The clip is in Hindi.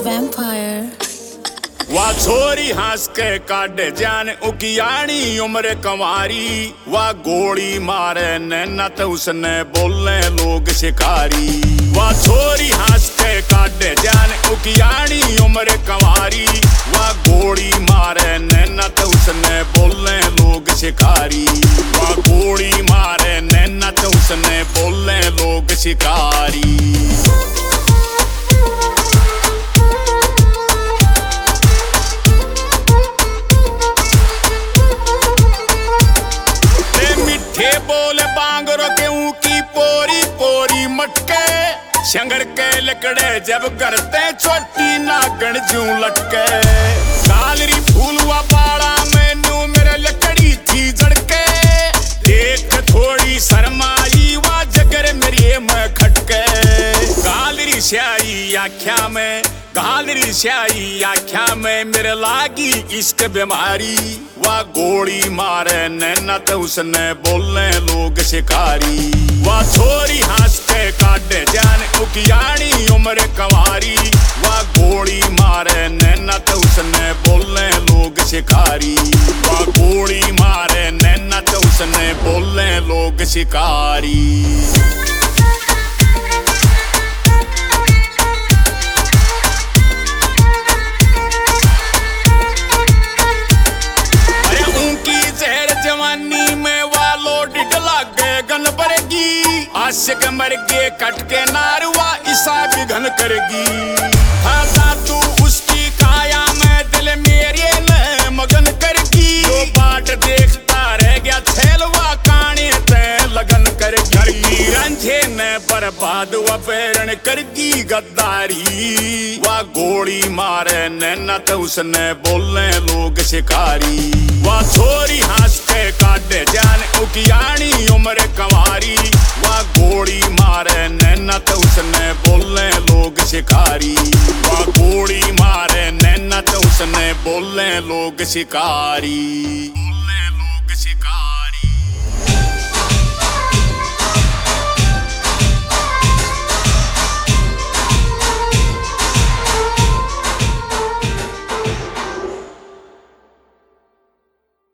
vampire. वा छोरी हंस के काटे जान उकियानी उम्र कंवारी, वा गोली मारे नैना तो उसने बोले लोग शिकारी। वा छोरी हंस के काटे जान उकियानी उम्र कंवारी, वा गोली मारे नैना तो उसने बोले लोग शिकारी। वा गोली मारे नैना तो उसने बोले लोग शिकारी। बोले बांगरो के ऊकी पोरी पोरी मटके, शंगर के लकड़े जब करते छोटी नागण जू लटके। कालरी फूलवा बाड़ा मैनू मेरे लकड़ी थी जड़के, देख थोड़ी शर्माई वा जगर मेरी में खटके। कालरी स्याई आख्या में, कालरी स्याई आख्या में मेरे लागी इश्क बीमारी। वा गोली मारे नैना तो उसने बोले लोग शिकारी। वा छोरी हंस के काटे जान उकियानी उम्र कंवारी, वा गोली मारे नैना तो उसने बोले लोग शिकारी। वा गोली मारे नैना तो उसने बोले लोग शिकारी। आशिक मर के कट के नारुआ ईसा भी घन करेगी। हाँ तू उसकी काया में दिल मेरे न मगन करेगी। जो बाट देखता रह गया छेलवा काने ते लगन करेगी। रंझे ने बर्बाद व पेरण करगी गद्दारी। वा गोली मारे नैना तो उसने बोले लोग शिकारी। वा छोरी हंस के काटे जान उकियानी उम्र कंवारी, वा गोली मारे नैना तो उसने बोले लोग शिकारी। वा गोली मारे नैना तो उसने बोले लोग शिकारी।